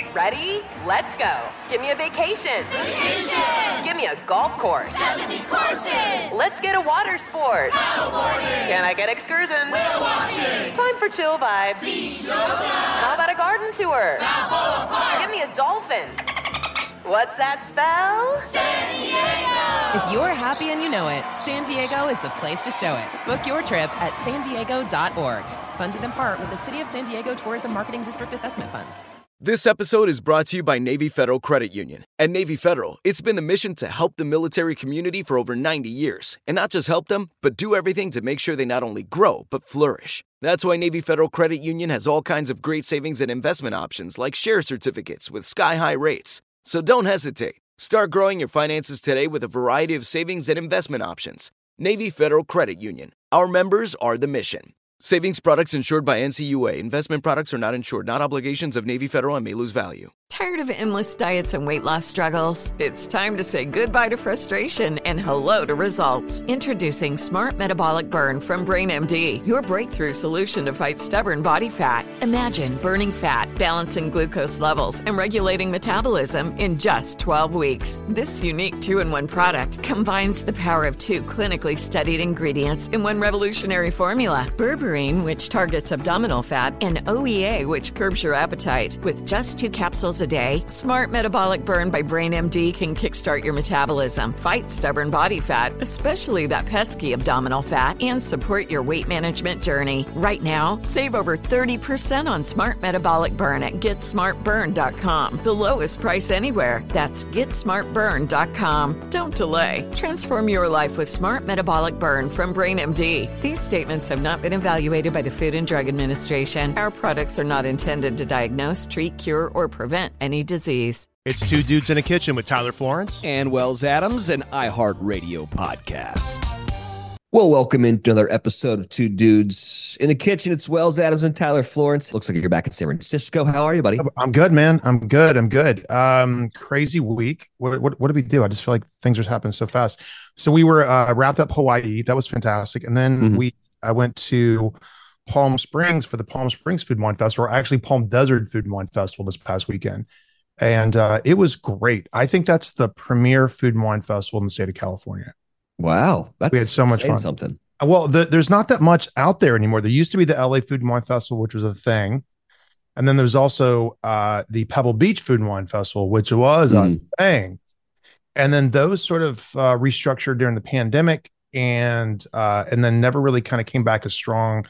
Ready? Let's go. Give me a vacation. Vacation! Give me a golf course. 70 courses! Let's get a water sport. Paddleboarding! Can I get excursions? Whale watching! Time for chill vibes. Beach yoga! How about a garden tour? Balboa Park! Give me a dolphin. What's that spell? San Diego! If you're happy and you know it, San Diego is the place to show it. Book your trip at sandiego.org. Funded in part with the City of San Diego Tourism Marketing District Assessment Funds. This episode is brought to you by Navy Federal Credit Union. At Navy Federal, it's been the mission to help the military community for over 90 years. And not just help them, but do everything to make sure they not only grow, but flourish. That's why Navy Federal Credit Union has all kinds of great savings and investment options like share certificates with sky-high rates. So don't hesitate. Start growing your finances today with a variety of savings and investment options. Navy Federal Credit Union. Our members are the mission. Savings products insured by NCUA. Investment products are not insured, not obligations of Navy Federal and may lose value. Tired of endless diets and weight loss struggles? It's time to say goodbye to frustration and hello to results. Introducing Smart Metabolic Burn from BrainMD, your breakthrough solution to fight stubborn body fat. Imagine burning fat, balancing glucose levels, and regulating metabolism in just 12 weeks. This unique 2-in-1 product combines the power of 2 clinically studied ingredients in one revolutionary formula. Berberine, which targets abdominal fat, and OEA, which curbs your appetite. With just 2 capsules a day, Smart Metabolic Burn by BrainMD can kickstart your metabolism, fight stubborn body fat, especially that pesky abdominal fat, and support your weight management journey. Right now, save over 30% on Smart Metabolic Burn at GetSmartBurn.com. The lowest price anywhere. That's GetSmartBurn.com. Don't delay. Transform your life with Smart Metabolic Burn from BrainMD. These statements have not been evaluated by the Food and Drug Administration. Our products are not intended to diagnose, treat, cure, or prevent any disease. It's Two Dudes in a Kitchen with Tyler Florence and Wells Adams, an iHeartRadio podcast. Well, welcome into another episode of Two Dudes in the Kitchen. It's Wells Adams and Tyler Florence. Looks like you're back in San Francisco. How are you, buddy? I'm good, man. I'm good. Crazy week. What did we do? I just feel like things are happening so fast. So we were wrapped up Hawaii. That was fantastic. And then I went to Palm Springs for the Palm Springs Food and Wine Festival, or actually Palm Desert Food and Wine Festival this past weekend. And it was great. I think that's the premier food and wine festival in the state of California. Wow. We had so much fun. Something. Well, there's not that much out there anymore. There used to be the LA Food and Wine Festival, which was a thing. And then there's also the Pebble Beach Food and Wine Festival, which was a thing. And then those sort of restructured during the pandemic and then never really kind of came back as strong.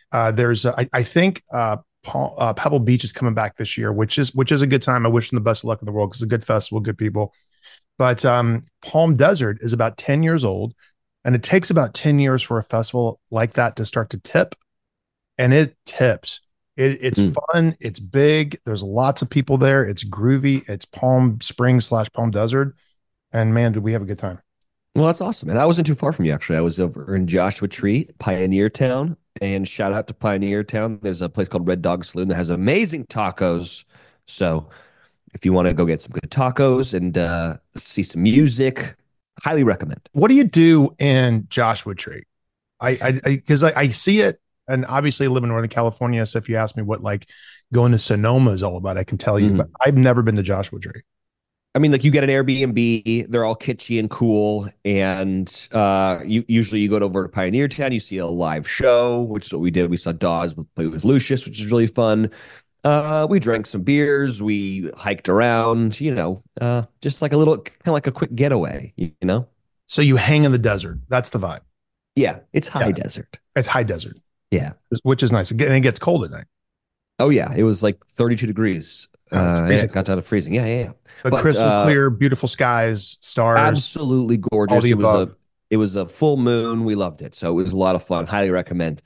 I think Pebble Beach is coming back this year, which is a good time. I wish them the best of luck in the world because it's a good festival, good people. But Palm Desert is about 10 years old, and it takes about 10 years for a festival like that to start to tip, and it tips. It's fun. It's big. There's lots of people there. It's groovy. It's Palm Springs / Palm Desert, and man, did we have a good time. Well, that's awesome. And I wasn't too far from you, actually. I was over in Joshua Tree, Pioneer Town, and shout out to Pioneer Town. There's a place called Red Dog Saloon that has amazing tacos. So if you want to go get some good tacos and see some music, highly recommend. What do you do in Joshua Tree? Because I see it, and obviously I live in Northern California. So if you ask me what like going to Sonoma is all about, I can tell you, but I've never been to Joshua Tree. I mean, like you get an Airbnb, they're all kitschy and cool. And you usually go over to Pioneer Town, you see a live show, which is what we did. We saw Dawes play with Lucius, which is really fun. We drank some beers, we hiked around, just like a little, kind of like a quick getaway, So you hang in the desert. That's the vibe. Yeah, it's high desert. It's high desert. Yeah. Which is nice. And it gets cold at night. Oh, yeah. It was like 32 degrees. It got down to freezing. Yeah. But crystal clear, beautiful skies, stars. Absolutely gorgeous. It was a full moon. We loved it. So it was a lot of fun. Highly recommend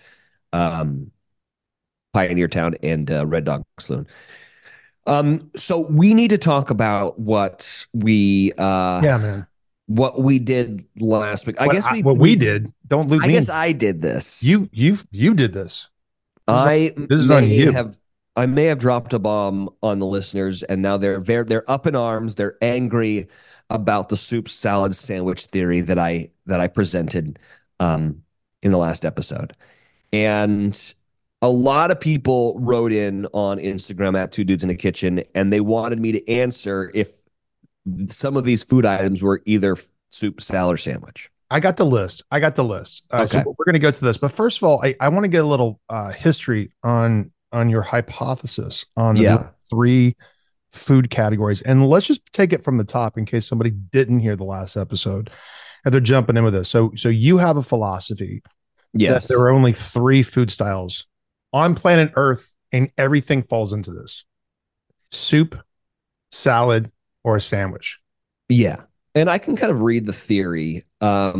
Pioneer Town and Red Dog Saloon. So we need to talk about what we what we did last week. What we did. Don't loop me. I guess I did this. You did this. This is on you. I may have dropped a bomb on the listeners, and now they're up in arms. They're angry about the soup salad sandwich theory that I presented in the last episode. And A lot of people wrote in on Instagram at Two Dudes in a Kitchen, and they wanted me to answer if some of these food items were either soup, salad, or sandwich. I got the list. Okay. So we're going to go to this, but first of all, I want to get a little history on your hypothesis on the three food categories, and let's just take it from the top in case somebody didn't hear the last episode and they're jumping in with this. So you have a philosophy that there are only three food styles on planet Earth, and everything falls into this: soup, salad, or a sandwich. Yeah. And I can kind of read the theory. It's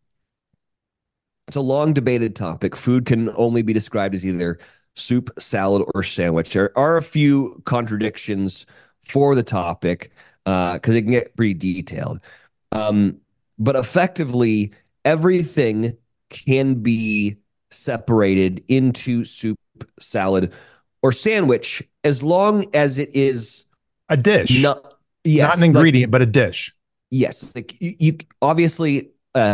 a long debated topic. Food can only be described as either soup, salad, or sandwich. There are a few contradictions for the topic because it can get pretty detailed. But effectively, everything can be separated into soup, salad, or sandwich as long as it is a dish. Not an ingredient, but a dish. Yes. Like you obviously,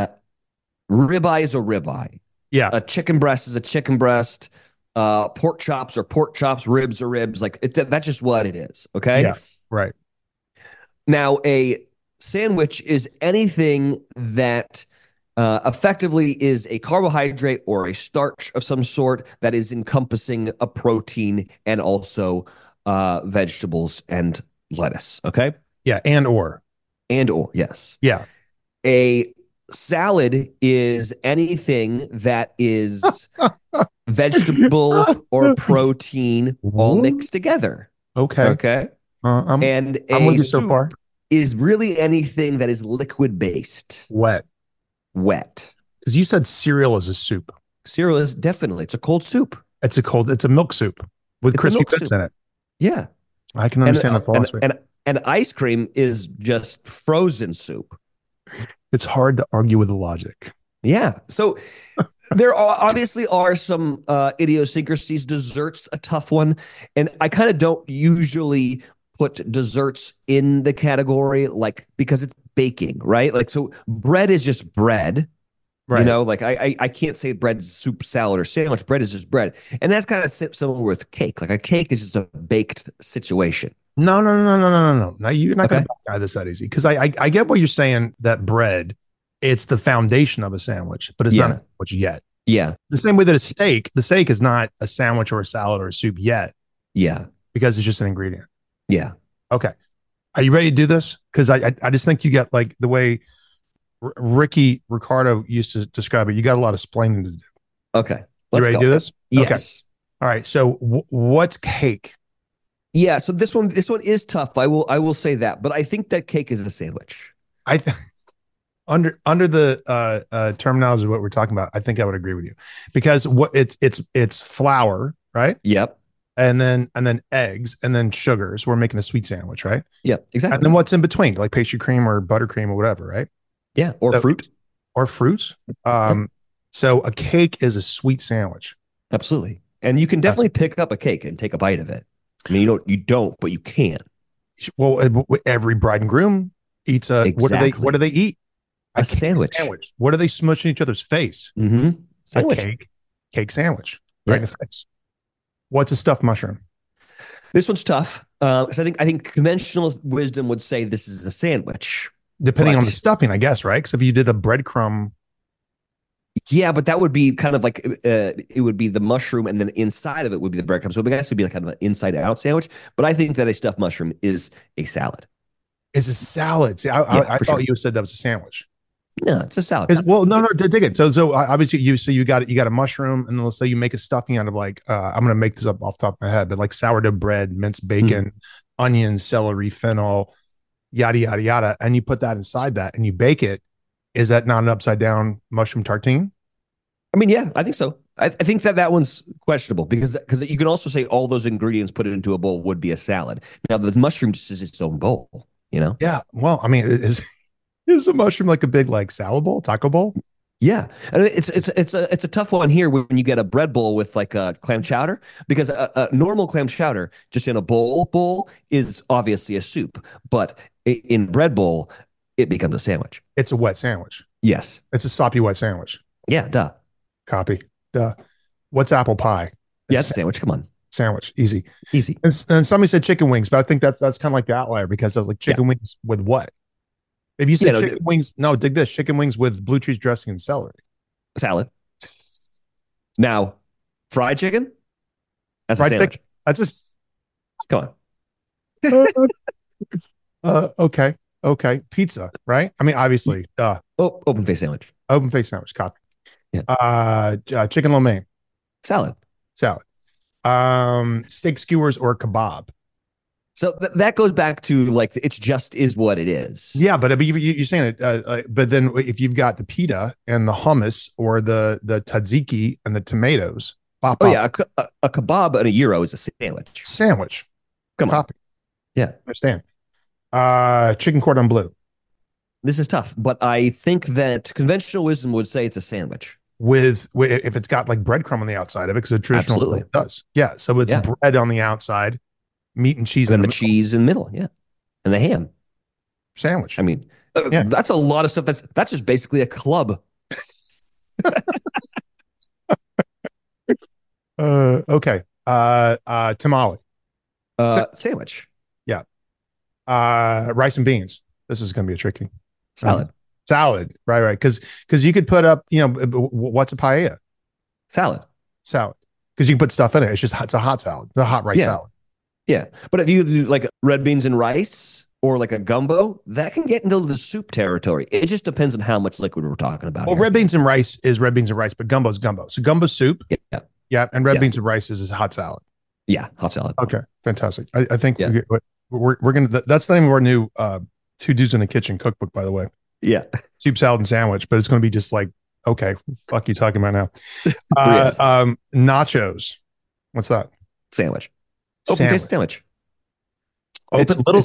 ribeye is a ribeye. Yeah. A chicken breast is a chicken breast. Pork chops are pork chops. Ribs are ribs. Like that's just what it is. Okay. Yeah. Right. Now, a sandwich is anything that effectively is a carbohydrate or a starch of some sort that is encompassing a protein and also vegetables and lettuce. Okay. Yeah. And or, yes. Yeah. A salad is anything that is vegetable or protein all mixed together. Okay. And I'm a with you soup so far. is really anything that is liquid based. Wet. Because you said cereal is a soup. Cereal is definitely, it's a cold soup. It's a milk soup with crispy bits in it. Yeah. I can understand the philosophy. And ice cream is just frozen soup. It's hard to argue with the logic. Yeah. So there obviously are some idiosyncrasies. Desserts, a tough one. And I kind of don't usually put desserts in the category, like, because it's baking, right? Like, so bread is just bread. Right. You know, like I can't say bread's soup, salad, or sandwich. Bread is just bread. And that's kind of similar with cake. Like a cake is just a baked situation. No. Now you're not going to guy this that easy, because I get what you're saying, that bread, it's the foundation of a sandwich, but it's not a sandwich yet. Yeah. The same way that the steak is not a sandwich or a salad or a soup yet. Yeah. Because it's just an ingredient. Yeah. Okay. Are you ready to do this? Because I just think you get, like, the way Ricky Ricardo used to describe it, you got a lot of splaining to do. Okay. Let's ready to do this? Yes. Okay. All right. So what's cake? Yeah, so this one is tough. I will say that, but I think that cake is a sandwich. Under the terminology of what we're talking about, I think I would agree with you, because what it's flour, right? Yep. And then eggs and then sugars. We're making a sweet sandwich, right? Yeah, exactly. And then what's in between, like pastry cream or buttercream or whatever, right? Yeah, or fruit. Or fruits. So a cake is a sweet sandwich. Absolutely. And you can definitely pick up a cake and take a bite of it. I mean, you don't, but you can. Well, every bride and groom eats a exactly. What do they eat? A sandwich. What do they smush in each other's face? Mm-hmm. A cake sandwich right in the face. What's a stuffed mushroom? This one's tough. So I think conventional wisdom would say this is a sandwich, depending on the stuffing, I guess, right? Because if you did a breadcrumb. Yeah, but that would be kind of like it would be the mushroom, and then inside of it would be the breadcrumb. So I guess it would be like kind of an inside out sandwich. But I think that a stuffed mushroom is a salad. It's a salad. See, I thought you said that was a sandwich. No, it's a salad. Well, no, dig it. So obviously you got a mushroom, and then let's say you make a stuffing out of, like, I'm gonna make this up off the top of my head, but like sourdough bread, minced bacon, onions, celery, fennel, yada yada yada, and you put that inside that and you bake it. Is that not an upside down mushroom tartine? I mean, yeah, I think so. I think that one's questionable because you can also say all those ingredients put it into a bowl would be a salad. Now the mushroom just is its own bowl, you know? Yeah. Well, I mean, is a mushroom like a big, like, salad bowl, taco bowl? Yeah, and it's a tough one here when you get a bread bowl with like a clam chowder, because a normal clam chowder just in a bowl is obviously a soup, but in bread bowl it becomes a sandwich. It's a wet sandwich. Yes, it's a soppy wet sandwich. Yeah, duh. Copy. Duh. What's apple pie? Yes, sandwich. Come on. Sandwich, easy. Easy. And somebody said chicken wings, but I think that's kind of like the outlier because of like chicken wings with what? If you said chicken wings, no, dig this: chicken wings with blue cheese dressing and celery. Salad. Now, fried chicken. That's fried a sandwich. Chicken, that's just. Come on. Okay. Pizza, right? I mean, obviously, open face sandwich. Open face sandwich. Copy. Yeah. Chicken lo mein. Salad. Steak skewers or kebab. So that goes back to like it just is what it is. Yeah, but you're saying it. But then if you've got the pita and the hummus or the tzatziki and the tomatoes, a kebab and a gyro is a sandwich. Sandwich. Come on. Copy. Yeah, understand. Chicken cordon bleu. This is tough, but I think that conventional wisdom would say it's a sandwich. With if it's got like breadcrumb on the outside of it, because a traditional does. Yeah, so it's bread on the outside, meat and cheese, and the cheese in the middle, and the ham sandwich. I mean, that's a lot of stuff. That's just basically a club. Okay. Tamale. Sandwich. Yeah. Rice and beans. This is going to be a tricky salad. Salad, right? Because you could put up, what's a paella? Salad, because you can put stuff in it. It's a hot salad, the hot rice salad. Yeah, but if you do like red beans and rice or like a gumbo, that can get into the soup territory. It just depends on how much liquid we're talking about. Well, red beans and rice is red beans and rice, but gumbo is gumbo. So gumbo soup, and red beans and rice is a hot salad. Yeah, hot salad. Okay, fantastic. I think we're gonna. That's the name of our new Two Dudes in the Kitchen cookbook, by the way. Yeah. Soup, salad, and sandwich, but it's going to be just like, okay, fuck you talking about now. Nachos. What's that? Sandwich. Open face sandwich. Little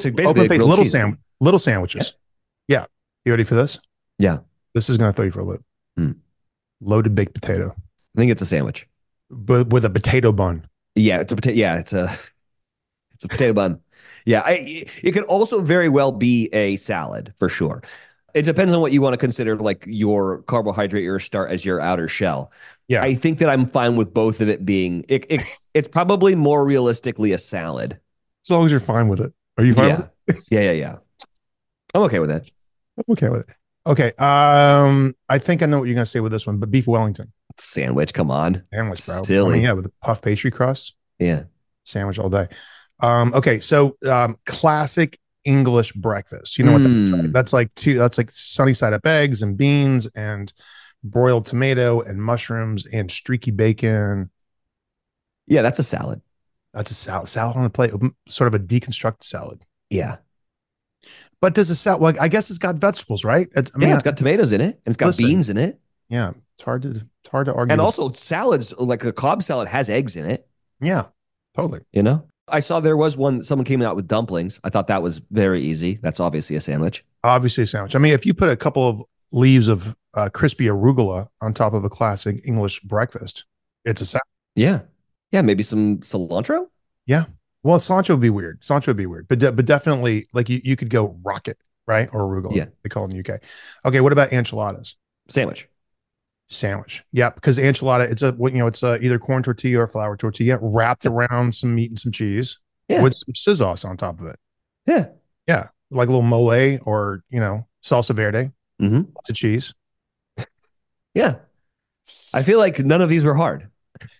sandwiches. Yeah. You ready for this? Yeah. This is going to throw you for a loop. Loaded baked potato. I think it's a sandwich. But with a potato bun. Yeah, it's a potato. Yeah, it's a potato bun. Yeah, it could also very well be a salad for sure. It depends on what you want to consider like your carbohydrate or start as your outer shell. Yeah, I think that I'm fine with both of it being. It's probably more realistically a salad. As long as you're fine with it. Are you fine? Yeah. I'm okay with it. I'm okay with it. Okay. I think I know what you're gonna say with this one, but beef Wellington sandwich. Come on, sandwich, bro. Silly. I mean, with the puff pastry crust. Yeah, sandwich all day. Okay, so classic English breakfast. You know what that's like? That's like sunny side up eggs and beans and broiled tomato and mushrooms and streaky bacon. Yeah, that's a salad. That's a salad. Salad on a plate, sort of a deconstructed salad. Yeah. But does a salad? Well, I guess it's got vegetables, right? It's got tomatoes in it, and it's got beans in it. Yeah, it's hard to argue. And also, salads like a Cobb salad has eggs in it. Yeah, totally. I saw there was one. Someone came out with dumplings. I thought that was very easy. That's obviously a sandwich. Obviously a sandwich. I mean, if you put a couple of leaves of crispy arugula on top of a classic English breakfast, it's a salad. Yeah. Maybe some cilantro. Yeah. Well, cilantro would be weird. But definitely, like you could go rocket, right? Or arugula. Yeah, they call it in the UK. Okay, what about enchiladas? Sandwich. Yeah, because enchilada, it's either corn tortilla or flour tortilla wrapped around some meat and some cheese with some sizzle on top of it. Yeah, like a little mole or salsa verde. Lots of cheese. Yeah, I feel like none of these were hard.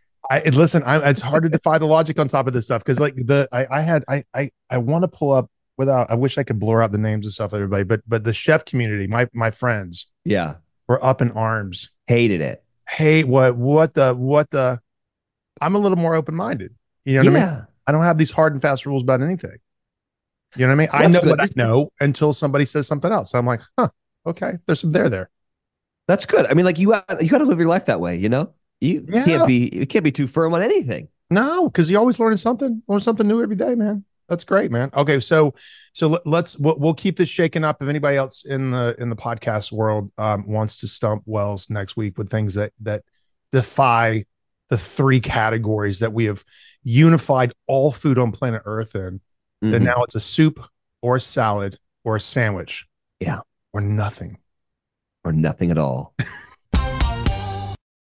It's hard to defy the logic on top of this stuff because like I want to pull up without. I wish I could blur out the names and stuff, everybody. But the chef community, my friends, were up in arms. Hated it. Hey, what the? I'm a little more open minded. You know what I mean? I don't have these hard and fast rules about anything. You know what I mean? I know what I know until somebody says something else. I'm like, okay, there's some there. That's good. I mean, like you got to live your life that way. You can't be too firm on anything. No, because you always learn something new every day, man. That's great, man. Okay, so we'll keep this shaken up. If anybody else in the podcast world wants to stump Wells next week with things that defy the three categories that we have unified all food on planet Earth in, then now it's a soup or a salad or a sandwich, or nothing at all.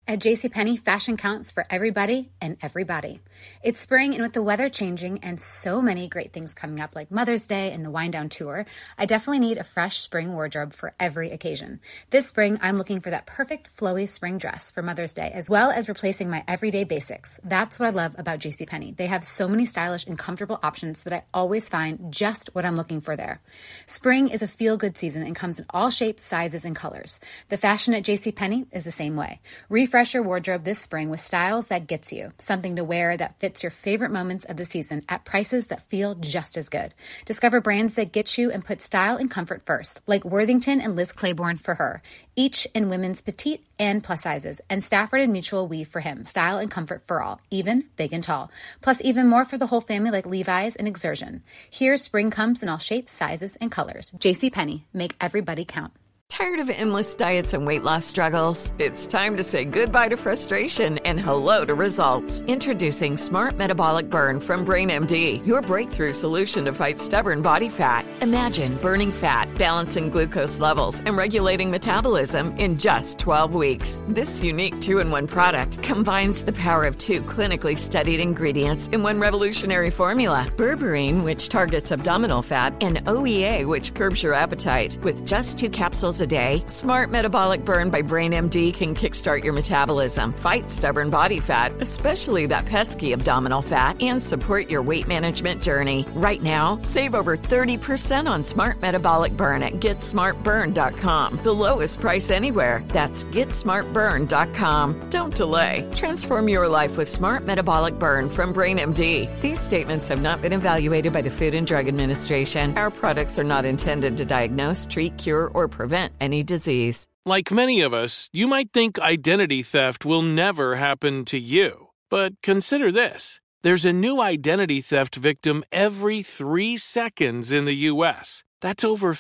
At JCPenney, fashion counts for everybody and everybody. It's spring, and with the weather changing and so many great things coming up like Mother's Day and the Wind Down Tour, I definitely need a fresh spring wardrobe for every occasion. This spring, I'm looking for that perfect flowy spring dress for Mother's Day, as well as replacing my everyday basics. That's what I love about JCPenney. They have so many stylish and comfortable options that I always find just what I'm looking for there. Spring is a feel-good season and comes in all shapes, sizes, and colors. The fashion at JCPenney is the same way. Refresh your wardrobe this spring with styles that gets you, something to wear that fits your favorite moments of the season at prices that feel just as good. Discover brands that get you and put style and comfort first, like Worthington and Liz Claiborne for her, each in women's petite and plus sizes, and Stafford and Mutual Weave for him, style and comfort for all, even big and tall. Plus even more for the whole family like Levi's and Exertion. Here, spring comes in all shapes, sizes, and colors. JCPenney, make everybody count. Tired of endless diets and weight loss struggles? It's time to say goodbye to frustration and hello to results. Introducing Smart Metabolic Burn from BrainMD, your breakthrough solution to fight stubborn body fat. Imagine burning fat, balancing glucose levels, and regulating metabolism in just 12 weeks. This unique 2-in-1 product combines the power of 2 clinically studied ingredients in one revolutionary formula. Berberine, which targets abdominal fat, and OEA, which curbs your appetite. With just 2 capsules a day, Smart Metabolic Burn by BrainMD can kickstart your metabolism, fight stubborn body fat, especially that pesky abdominal fat, and support your weight management journey. Right now, save over 30% on Smart Metabolic Burn at GetSmartBurn.com. The lowest price anywhere. That's GetSmartBurn.com. Don't delay. Transform your life with Smart Metabolic Burn from BrainMD. These statements have not been evaluated by the Food and Drug Administration. Our products are not intended to diagnose, treat, cure, or prevent any disease. Like many of us, you might think identity theft will never happen to you. But consider this. There's a new identity theft victim every 3 seconds in the U.S. That's over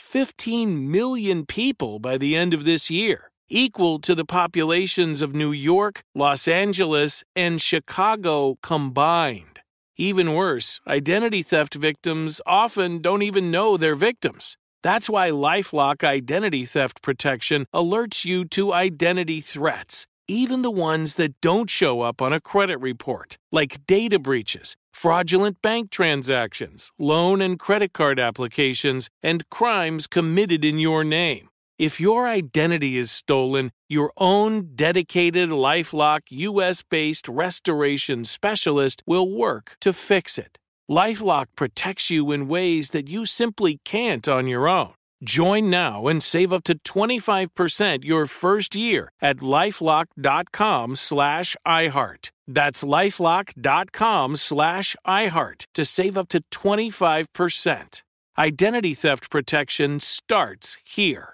15 million people by the end of this year, equal to the populations of New York, Los Angeles, and Chicago combined. Even worse, identity theft victims often don't even know they're victims. That's why LifeLock Identity Theft Protection alerts you to identity threats, even the ones that don't show up on a credit report, like data breaches, fraudulent bank transactions, loan and credit card applications, and crimes committed in your name. If your identity is stolen, your own dedicated LifeLock US-based restoration specialist will work to fix it. LifeLock protects you in ways that you simply can't on your own. Join now and save up to 25% your first year at LifeLock.com/iHeart. That's LifeLock.com/iHeart to save up to 25%. Identity theft protection starts here.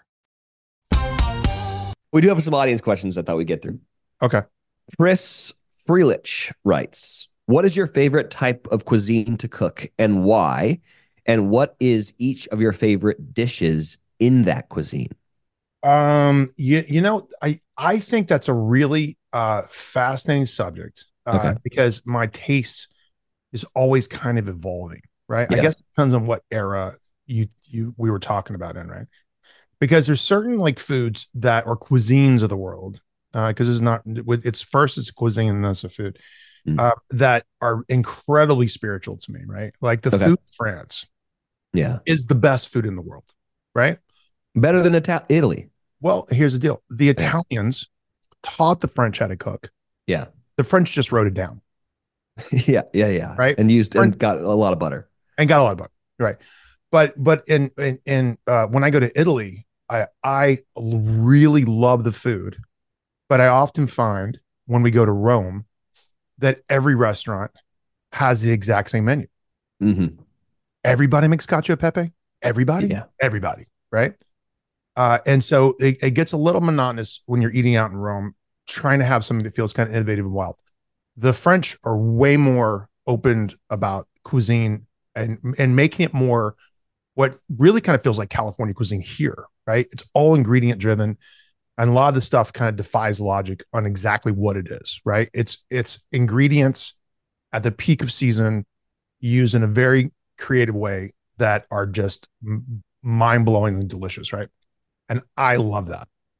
We do have some audience questions I thought we'd get through. Okay. Chris Freelich writes, what is your favorite type of cuisine to cook and why? And what is each of your favorite dishes in that cuisine? I think that's a really fascinating subject because my taste is always kind of evolving, right? Yeah. I guess it depends on what era we were talking about in, right? Because there's certain like foods that are cuisines of the world, because it's a cuisine and then it's a food that are incredibly spiritual to me, right? Like the food of France, is the best food in the world, right? Better than Italy. Well, here's the deal: the Italians taught the French how to cook. Yeah, the French just wrote it down. Yeah. Right, and got a lot of butter. Right. But when I go to Italy, I really love the food, but I often find when we go to Rome that every restaurant has the exact same menu. Mm-hmm. Everybody makes cacio e pepe. Everybody, right? And so it gets a little monotonous when you're eating out in Rome, trying to have something that feels kind of innovative and wild. The French are way more open about cuisine and making it more what really kind of feels like California cuisine here, right? It's all ingredient driven. And a lot of the stuff kind of defies logic on exactly what it is, right? It's ingredients at the peak of season used in a very creative way that are just mind-blowingly delicious, right? And I love that.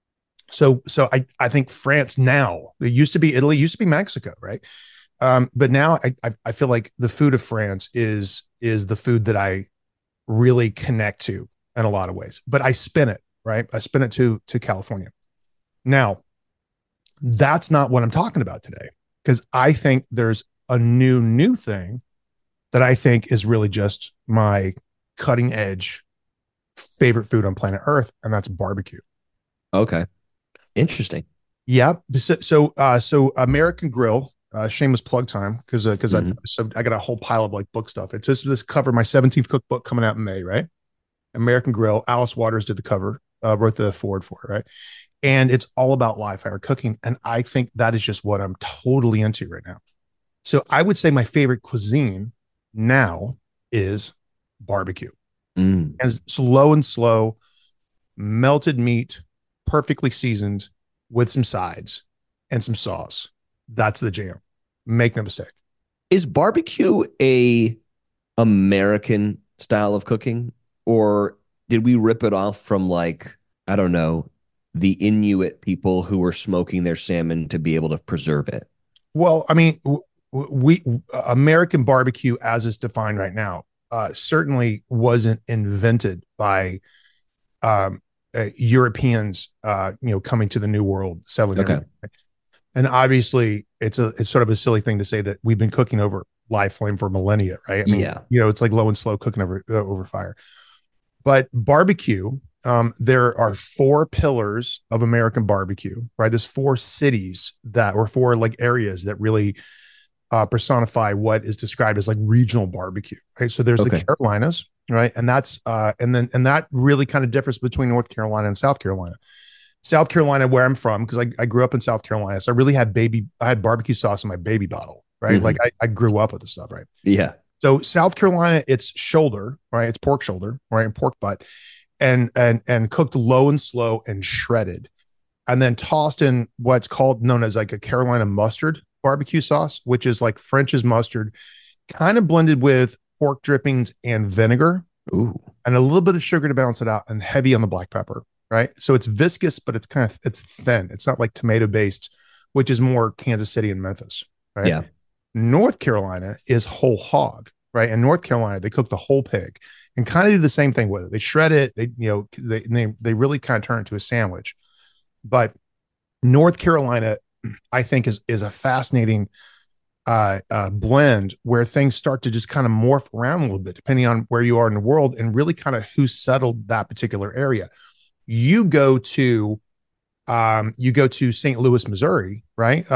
I think France now, it used to be Italy, used to be Mexico, right? But now I feel like the food of France is the food that I really connect to in a lot of ways. But I spin it, right? I spin it to California. Now, that's not what I'm talking about today, because I think there's a new thing that I think is really just my cutting edge favorite food on planet Earth, and that's barbecue. Okay. Interesting. Yeah. So American Grill, shameless plug time, because I got a whole pile of like book stuff. It's this cover, my 17th cookbook coming out in May, right? American Grill. Alice Waters did the cover, wrote the forward for it, right? And it's all about live fire cooking. And I think that is just what I'm totally into right now. So I would say my favorite cuisine now is barbecue. And slow, melted meat, perfectly seasoned with some sides and some sauce. That's the jam. Make no mistake. Is barbecue a American style of cooking, or did we rip it off from, like, I don't know, the Inuit people who were smoking their salmon to be able to preserve it? Well, I mean, we American barbecue as it's defined right now certainly wasn't invented by Europeans, coming to the New World, settling. Okay. And obviously, it's sort of a silly thing to say that we've been cooking over live flame for millennia, right? I mean, it's like low and slow cooking over fire. But barbecue, there are 4 pillars of American barbecue, right? There's 4 cities or 4 like areas that really personify what is described as like regional barbecue, right? So there's the Carolinas, right? And that's and that really kind of differs between North Carolina and South Carolina. South Carolina, where I'm from, because I grew up in South Carolina, so I really had barbecue sauce in my baby bottle, right? Like I grew up with the stuff, right? Yeah. So South Carolina, it's shoulder, right? It's pork shoulder, right? And pork butt, and cooked low and slow and shredded, and then tossed in what's known as like a Carolina mustard barbecue sauce, which is like French's mustard, kind of blended with pork drippings and vinegar. Ooh. And a little bit of sugar to balance it out, and heavy on the black pepper, right? So it's viscous, but it's thin. It's not like tomato based, which is more Kansas City and Memphis, right? Yeah. North Carolina is whole hog, right? In North Carolina, they cook the whole pig and kind of do the same thing with it. They shred it. They really kind of turn it into a sandwich. But North Carolina, I think, is a fascinating blend where things start to just kind of morph around a little bit depending on where you are in the world and really kind of who settled that particular area. You go to St. Louis, Missouri, right?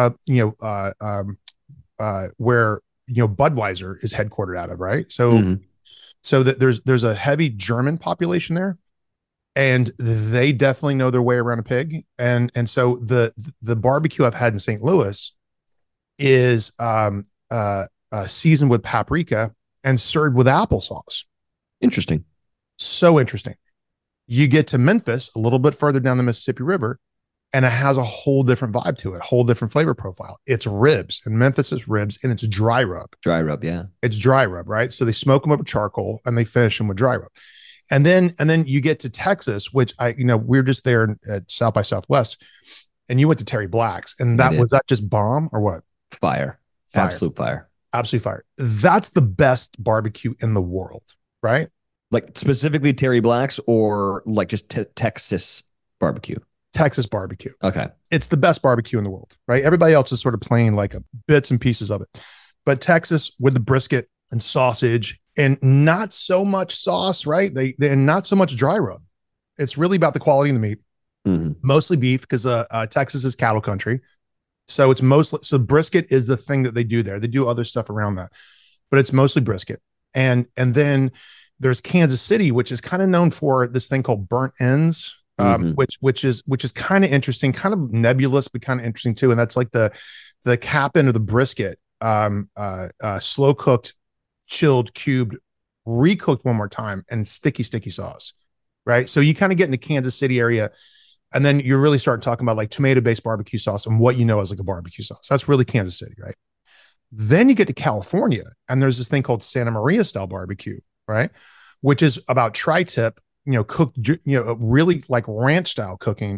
Where Budweiser is headquartered out of, right? So that there's a heavy German population there, and they definitely know their way around a pig. And so the barbecue I've had in St. Louis is seasoned with paprika and served with applesauce. Interesting. So interesting. You get to Memphis, a little bit further down the Mississippi River, and it has a whole different vibe to it, whole different flavor profile. It's ribs, and Memphis is ribs, and it's dry rub. Dry rub, yeah. It's dry rub, right? So they smoke them up with charcoal, and they finish them with dry rub. And then you get to Texas, which we were just there at South by Southwest, and you went to Terry Black's, and was that just bomb or what? Fire. Absolute fire. Absolute fire. That's the best barbecue in the world, right? Like specifically Terry Black's, or like just Texas barbecue? Texas barbecue. Okay. It's the best barbecue in the world, right? Everybody else is sort of playing like bits and pieces of it. But Texas with the brisket and sausage and not so much sauce, right? They not so much dry rub. It's really about the quality of the meat. Mostly beef, because Texas is cattle country. So it's brisket is the thing that they do there. They do other stuff around that, but it's mostly brisket. And then there's Kansas City, which is kind of known for this thing called burnt ends, which is kind of interesting, kind of nebulous, but kind of interesting too. And that's like the cap end of the brisket, slow cooked, chilled, cubed, recooked one more time, and sticky sauce, right? So you kind of get in the Kansas City area, and then you're really starting talking about like tomato based barbecue sauce and what as like a barbecue sauce. That's really Kansas City, right? Then you get to California, and there's this thing called Santa Maria style barbecue, right? Which is about tri-tip, cooked, really like ranch style cooking,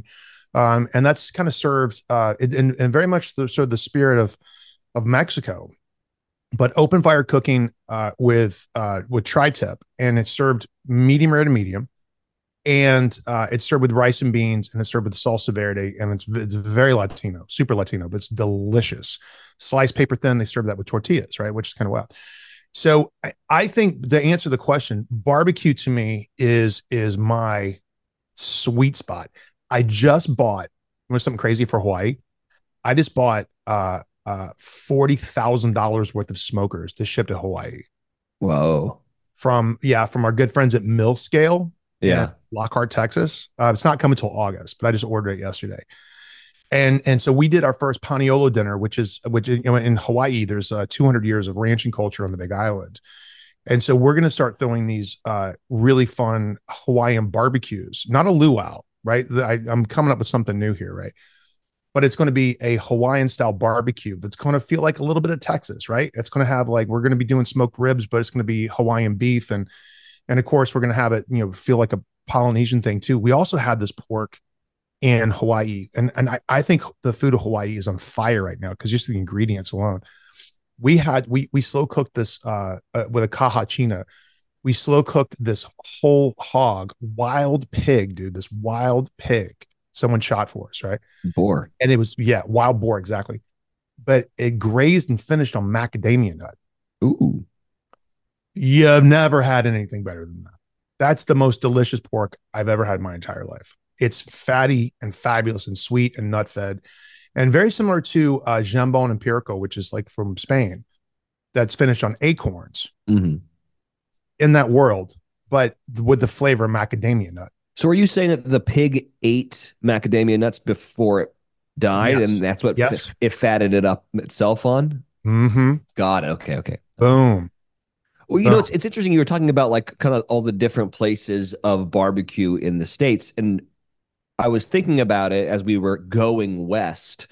And that's kind of served in very much sort of the spirit of Mexico, but open fire cooking with tri-tip, and it's served medium rare to medium, and it's served with rice and beans, and it's served with salsa verde, and it's very Latino, super Latino, but it's delicious. Sliced paper thin. They serve that with tortillas, right, which is kind of wild. So I think to answer the question, barbecue to me is my sweet spot. I just bought, something crazy for Hawaii. I just bought $40,000 worth of smokers to ship to Hawaii. Whoa. From our good friends at Mill Scale. Yeah. Lockhart, Texas. It's not coming till August, but I just ordered it yesterday. And so we did our first Paniolo dinner, which in Hawaii, there's 200 years of ranching culture on the Big Island. And so we're going to start throwing these really fun Hawaiian barbecues, not a luau, right? I'm coming up with something new here, right? But it's going to be a Hawaiian style barbecue that's going to feel like a little bit of Texas, right? It's going to have we're going to be doing smoked ribs, but it's going to be Hawaiian beef. And of course, we're going to have it, feel like a Polynesian thing too. We also had this pork in Hawaii. And I think the food of Hawaii is on fire right now because just the ingredients alone. We slow cooked this with a kahachina. We slow cooked this whole hog, wild pig, dude, this wild pig someone shot for us, right? Boar. And it was, wild boar, exactly. But it grazed and finished on macadamia nut. Ooh. You've never had anything better than that. That's the most delicious pork I've ever had in my entire life. It's fatty and fabulous and sweet and nut fed, and very similar to jambon empirico, which is like from Spain, that's finished on acorns in that world, but with the flavor of macadamia nut. So are you saying that the pig ate macadamia nuts before it died, and that's what it fatted it up itself on? Mm-hmm. Got it. Okay. Boom. Well, it's interesting. You were talking about kind of all the different places of barbecue in the States, and I was thinking about it as we were going west.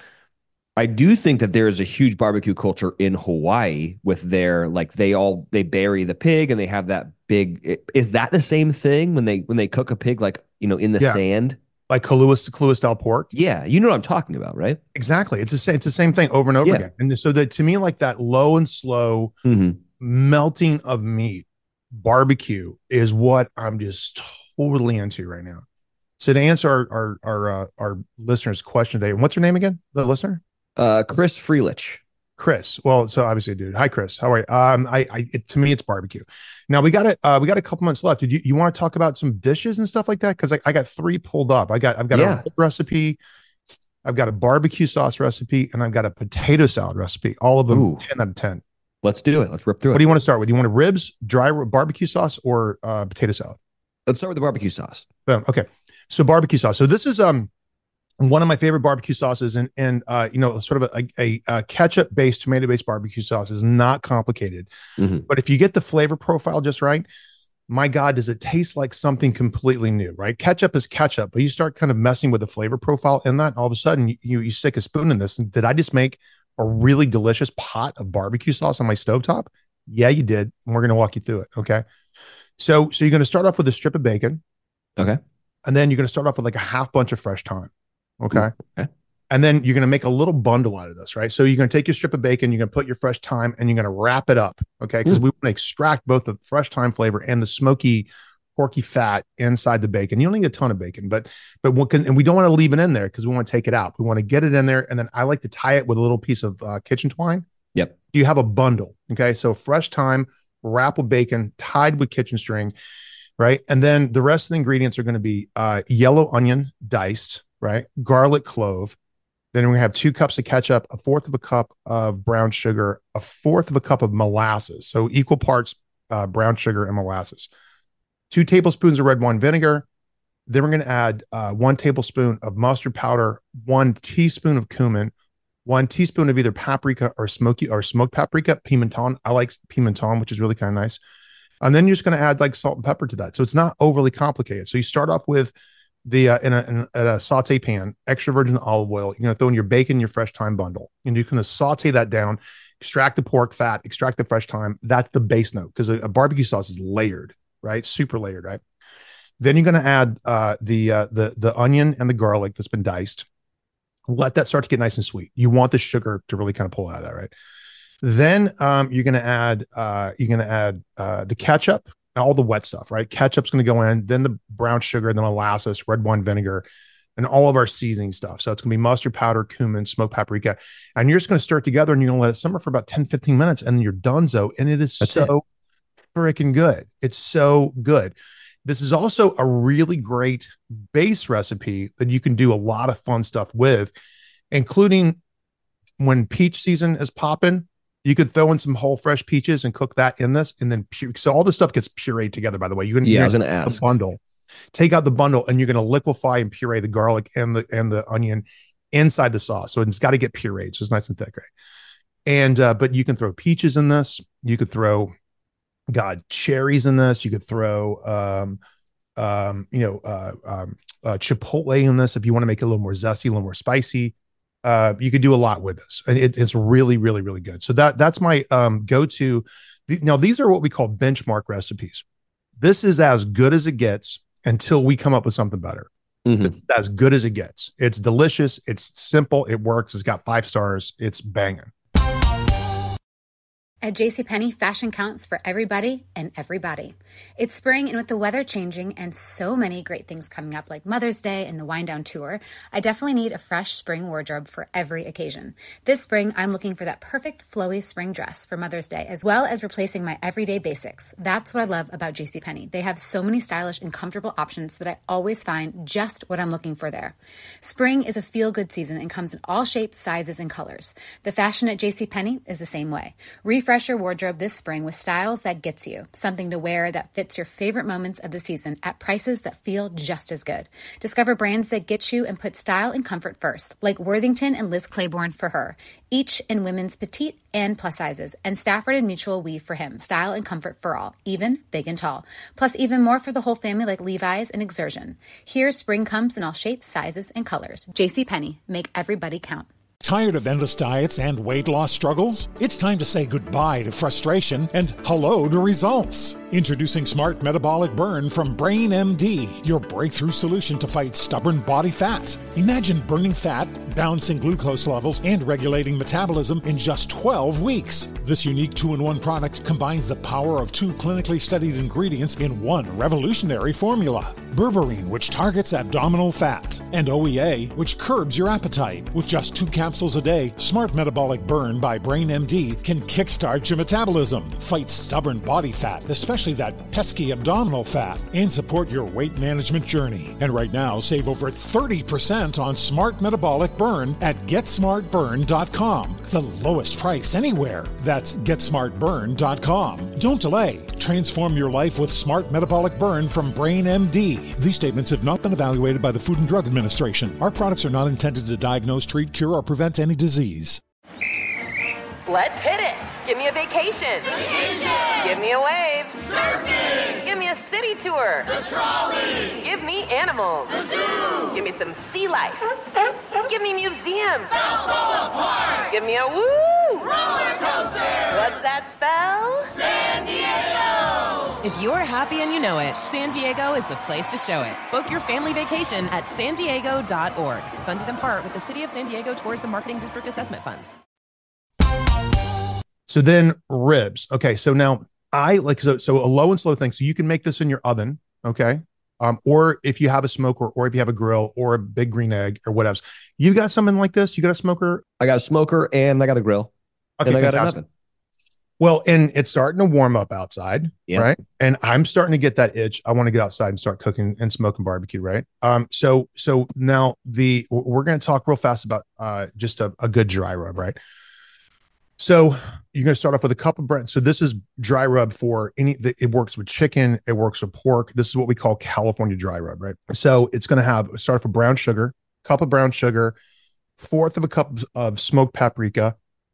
I do think that there is a huge barbecue culture in Hawaii with their they bury the pig and they have that big. Is that the same thing when they cook a pig in the sand, like Kahlua style pork? Yeah, you know what I'm talking about, right? Exactly. It's the same thing over and over again. And so that to me, that low and slow melting of meat barbecue is what I'm just totally into right now. So to answer our listener's question today, what's her name again? The listener? Chris Freelich. Chris. Well, so obviously, dude. Hi, Chris. How are you? To me, it's barbecue. Now we got a couple months left. Did you want to talk about some dishes and stuff like that? Because I got 3 pulled up. I've got a recipe, I've got a barbecue sauce recipe, and I've got a potato salad recipe. All of them 10 out of 10. Let's do it. Let's rip through it. What do you want to start with? You want a ribs, dry barbecue sauce, or potato salad? Let's start with the barbecue sauce. Boom. Okay. So barbecue sauce. So this is one of my favorite barbecue sauces, and sort of a ketchup based, tomato based barbecue sauce is not complicated. But if you get the flavor profile just right, my God, does it taste like something completely new, right? Ketchup is ketchup, but you start kind of messing with the flavor profile in that, all of a sudden you stick a spoon in this. And did I just make a really delicious pot of barbecue sauce on my stovetop? Yeah, you did. And we're going to walk you through it. Okay. So you're going to start off with a strip of bacon. Okay. And then you're going to start off with a half bunch of fresh thyme. Okay. Okay. And then you're going to make a little bundle out of this, right? So you're going to take your strip of bacon, you're going to put your fresh thyme, and you're going to wrap it up. Okay. Because we want to extract both the fresh thyme flavor and the smoky, porky fat inside the bacon. You don't need a ton of bacon, but and we don't want to leave it in there because we want to take it out. We want to get it in there. And then I like to tie it with a little piece of kitchen twine. Yep. You have a bundle. Okay. So fresh thyme, wrap with bacon, tied with kitchen string, right? And then the rest of the ingredients are going to be yellow onion diced, right? Garlic clove. Then we're going to have 2 cups of ketchup, 1/4 of a cup of brown sugar, 1/4 of a cup of molasses. So equal parts brown sugar and molasses. 2 tablespoons of red wine vinegar. Then we're going to add 1 tablespoon of mustard powder, 1 teaspoon of cumin, 1 teaspoon of either paprika or smoked paprika, pimenton. I like pimenton, which is really kind of nice. And then you're just going to add salt and pepper to that. So it's not overly complicated. So you start off with the in a saute pan, extra virgin olive oil. You're going to throw in your bacon, your fresh thyme bundle, and you're going to saute that down, extract the pork fat, extract the fresh thyme. That's the base note because a barbecue sauce is layered, right? Super layered, right? Then you're going to add the onion and the garlic that's been diced. Let that start to get nice and sweet. You want the sugar to really kind of pull out of that, right? Then you're going to add the ketchup, all the wet stuff, right? Ketchup's going to go in, then the brown sugar, then molasses, red wine vinegar, and all of our seasoning stuff. So it's going to be mustard powder, cumin, smoked paprika. And you're just going to stir it together and you're going to let it simmer for about 10, 15 minutes and you're donezo. And it is freaking good. It's so good. This is also a really great base recipe that you can do a lot of fun stuff with, including when peach season is popping. You could throw in some whole fresh peaches and cook that in this, and then so all this stuff gets pureed together. By the way, I was going to ask the bundle. Take out the bundle, and you're going to liquefy and puree the garlic and the onion inside the sauce. So it's got to get pureed, so it's nice and thick, right? And but you can throw peaches in this. You could throw, cherries in this. You could throw chipotle in this if you want to make it a little more zesty, a little more spicy. You could do a lot with this, and it's really, really, really good. So that's my go-to. Now, these are what we call benchmark recipes. This is as good as it gets until we come up with something better. Mm-hmm. It's as good as it gets. It's delicious. It's simple. It works. It's got 5 stars. It's banging. At JCPenney, fashion counts for everybody and everybody. It's spring, and with the weather changing and so many great things coming up like Mother's Day and the Wind Down Tour, I definitely need a fresh spring wardrobe for every occasion. This spring, I'm looking for that perfect flowy spring dress for Mother's Day, as well as replacing my everyday basics. That's what I love about JCPenney. They have so many stylish and comfortable options that I always find just what I'm looking for there. Spring is a feel-good season and comes in all shapes, sizes, and colors. The fashion at JCPenney is the same way. Refresh your wardrobe this spring with styles that gets you, something to wear that fits your favorite moments of the season at prices that feel just as good. Discover brands that get you and put style and comfort first, like Worthington and Liz Claiborne for her, each in women's petite and plus sizes, and Stafford and Mutual Weave for him, style and comfort for all, even big and tall. Plus even more for the whole family like Levi's and Exertion. Here, spring comes in all shapes, sizes, and colors. JCPenney, make everybody count. Tired of endless diets and weight loss struggles? It's time to say goodbye to frustration and hello to results. Introducing Smart Metabolic Burn from Brain MD, your breakthrough solution to fight stubborn body fat. Imagine burning fat, balancing glucose levels, and regulating metabolism in just 12 weeks. This unique 2-in-1 product combines the power of 2 clinically studied ingredients in one revolutionary formula. Berberine, which targets abdominal fat, and OEA, which curbs your appetite. With just 2 capsules a day, Smart Metabolic Burn by Brain MD can kickstart your metabolism, fight stubborn body fat, especially that pesky abdominal fat, and support your weight management journey. And right now, save over 30% on Smart Metabolic Burn at GetSmartBurn.com. The lowest price anywhere. That's GetSmartBurn.com. Don't delay. Transform your life with Smart Metabolic Burn from Brain MD. These statements have not been evaluated by the Food and Drug Administration. Our products are not intended to diagnose, treat, cure, or prevent any disease. Let's hit it. Give me a vacation. Vacation. Give me a wave. Surfing. Give me a city tour. The trolley. Give me animals. The zoo. Give me some sea life. Give me museums. Balboa Park. Give me a woo. Roller coaster. What's that spell? San Diego. If you're happy and you know it, San Diego is the place to show it. Book your family vacation at sandiego.org. Funded in part with the City of San Diego Tourism Marketing District Assessment Funds. So then ribs. Okay. So now I like, so a low and slow thing. So you can make this in your oven. Okay. Or if you have a smoker, or if you have a grill, or a big green egg, or what else. You got something like this? You got a smoker? I got a smoker and I got a grill. Okay, and I got an fantastic. oven. Well, and it's starting to warm up outside, Yeah. right? And I'm starting to get that itch. I want to get outside and start cooking and smoking barbecue, right? So now we're going to talk real fast about just a good dry rub, right? So you're going to start off with a cup of bread. So this is dry rub for it works with chicken. It works with pork. This is what we call California dry rub, right? So it's going to start off with brown sugar, cup of brown sugar, 1/4 of a cup of smoked paprika,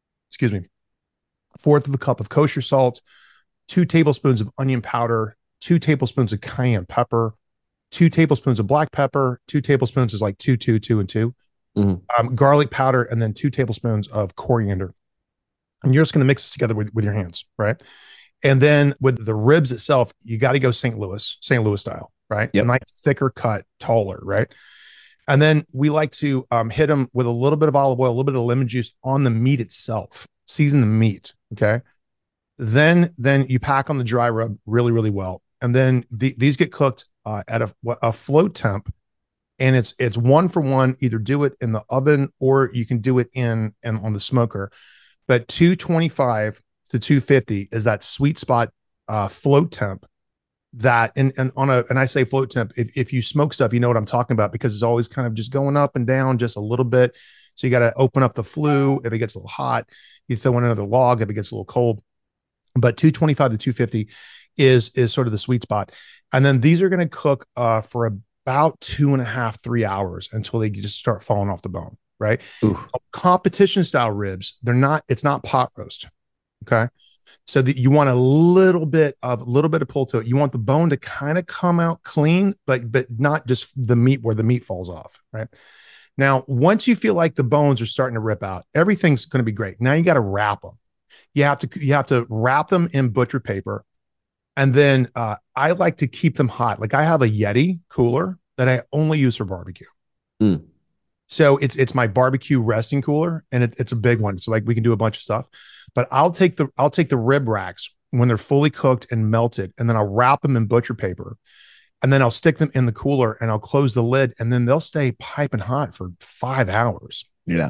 1/4 of a cup of kosher salt, 2 tablespoons of onion powder, 2 tablespoons of cayenne pepper, 2 tablespoons of black pepper, 2 tablespoons is like 2, 2, 2, and 2, garlic powder, and then 2 tablespoons of coriander. And you're just going to mix this together with your hands, right? And then with the ribs itself, you got to go St. Louis style, right? Yep. A nice thicker cut, taller, right? And then we like to hit them with a little bit of olive oil, a little bit of lemon juice on the meat itself. Season the meat, okay? Then you pack on the dry rub really, really well. And then these get cooked at a float temp, and it's 1 for 1. Either do it in the oven or you can do it in on the smoker. But 225 to 250 is that sweet spot float temp. That and I say float temp. If you smoke stuff, you know what I'm talking about, because it's always kind of just going up and down just a little bit. So you got to open up the flue if it gets a little hot. You throw in another log if it gets a little cold. But 225 to 250 is sort of the sweet spot. And then these are going to cook for about 2.5, 3 hours until they just start falling off the bone, right? Ooh. Competition style ribs, it's not pot roast. Okay. So that you want a little bit of pull to it. You want the bone to kind of come out clean, but not just the meat where the meat falls off, right? Now, once you feel like the bones are starting to rip out, everything's going to be great. Now you got to wrap them. You have to wrap them in butcher paper. And then I like to keep them hot. Like I have a Yeti cooler that I only use for barbecue. Mm. So it's my barbecue resting cooler, and it's a big one. So like we can do a bunch of stuff. But I'll take the rib racks when they're fully cooked and melted, and then I'll wrap them in butcher paper, and then I'll stick them in the cooler and I'll close the lid, and then they'll stay piping hot for 5 hours. Yeah.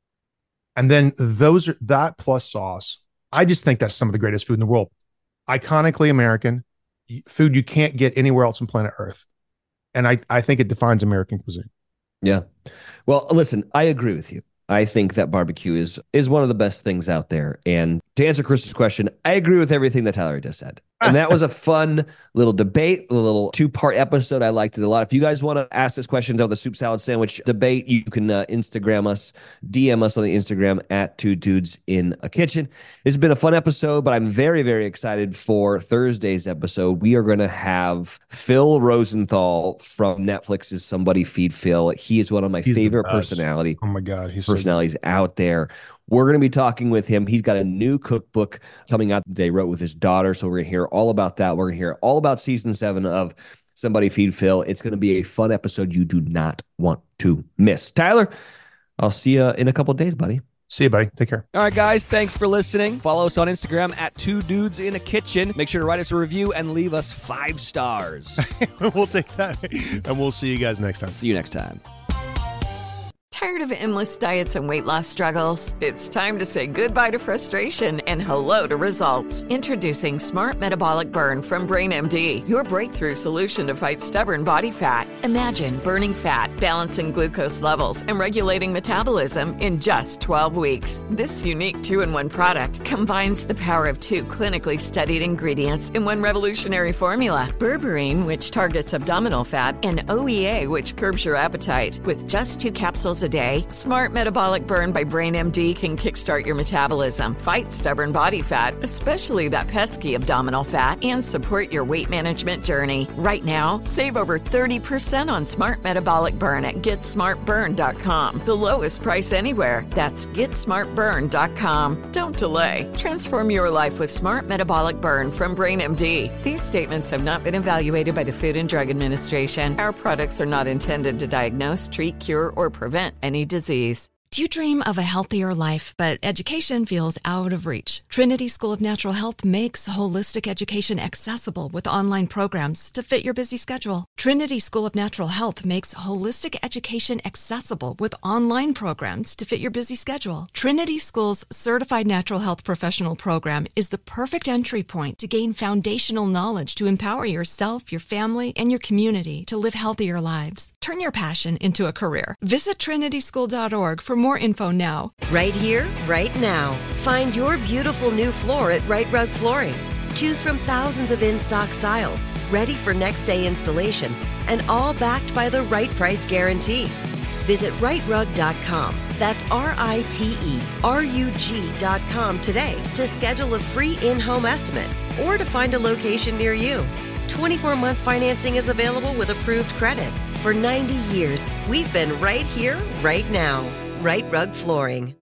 And then that plus sauce. I just think that's some of the greatest food in the world. Iconically American food you can't get anywhere else on planet Earth. And I think it defines American cuisine. Yeah. Well, listen, I agree with you. I think that barbecue is one of the best things out there. And to answer Chris's question, I agree with everything that Tyler just said. And that was a fun little debate, a little 2-part episode. I liked it a lot. If you guys want to ask us questions about the soup salad sandwich debate, you can Instagram us, DM us on the Instagram at 2 Dudes in a Kitchen. It's been a fun episode, but I'm very, very excited for Thursday's episode. We are going to have Phil Rosenthal from Netflix's Somebody Feed Phil. He is one of my favorite personalities. Oh my God. Personalities out there. We're going to be talking with him. He's got a new cookbook coming out that they wrote with his daughter. So we're going to hear all about that. We're going to hear all about season 7 of Somebody Feed Phil. It's going to be a fun episode you do not want to miss. Tyler, I'll see you in a couple of days, buddy. See you, buddy. Take care. All right, guys. Thanks for listening. Follow us on Instagram at 2 Dudes in a Kitchen. Make sure to write us a review and leave us 5 stars. We'll take that. And we'll see you guys next time. See you next time. Tired of endless diets and weight loss struggles? It's time to say goodbye to frustration and hello to results. Introducing Smart Metabolic Burn from BrainMD, your breakthrough solution to fight stubborn body fat. Imagine burning fat, balancing glucose levels, and regulating metabolism in just 12 weeks. This unique 2-in-1 product combines the power of 2 clinically studied ingredients in one revolutionary formula. Berberine, which targets abdominal fat, and OEA, which curbs your appetite. With just 2 capsules a day, Smart Metabolic Burn by BrainMD can kickstart your metabolism, fight stubborn body fat, especially that pesky abdominal fat, and support your weight management journey. Right now, save over 30% on Smart Metabolic Burn at GetSmartBurn.com. The lowest price anywhere. That's GetSmartBurn.com. Don't delay. Transform your life with Smart Metabolic Burn from BrainMD. These statements have not been evaluated by the Food and Drug Administration. Our products are not intended to diagnose, treat, cure, or prevent any disease. Do you dream of a healthier life, but education feels out of reach? Trinity School of Natural Health makes holistic education accessible with online programs to fit your busy schedule. Trinity School of Natural Health makes holistic education accessible with online programs to fit your busy schedule. Trinity School's Certified Natural Health Professional Program is the perfect entry point to gain foundational knowledge to empower yourself, your family, and your community to live healthier lives. Turn your passion into a career. Visit trinityschool.org for more info now. Right here, right now. Find your beautiful new floor at Right Rug Flooring. Choose from thousands of in-stock styles, ready for next day installation, and all backed by the right price guarantee. Visit rightrug.com. That's RITERUG.com today to schedule a free in-home estimate or to find a location near you. 24-month financing is available with approved credit. For 90 years, we've been right here, right now. Right Rug Flooring.